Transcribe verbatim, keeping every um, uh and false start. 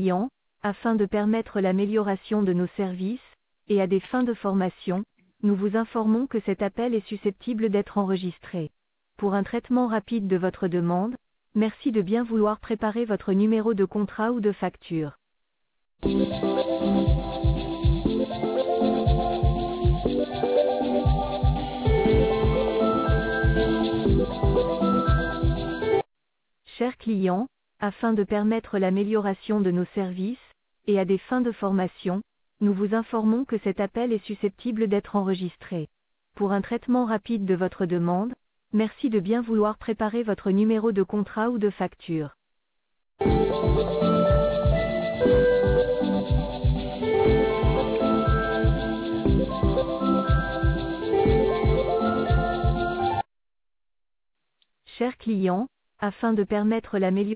clients, afin de permettre l'amélioration de nos services, et à des fins de formation, nous vous informons que cet appel est susceptible d'être enregistré. Pour un traitement rapide de votre demande, merci de bien vouloir préparer votre numéro de contrat ou de facture. Chers clients, afin de permettre l'amélioration de nos services, et à des fins de formation, nous vous informons que cet appel est susceptible d'être enregistré. Pour un traitement rapide de votre demande, merci de bien vouloir préparer votre numéro de contrat ou de facture. Chers clients, afin de permettre l'amélioration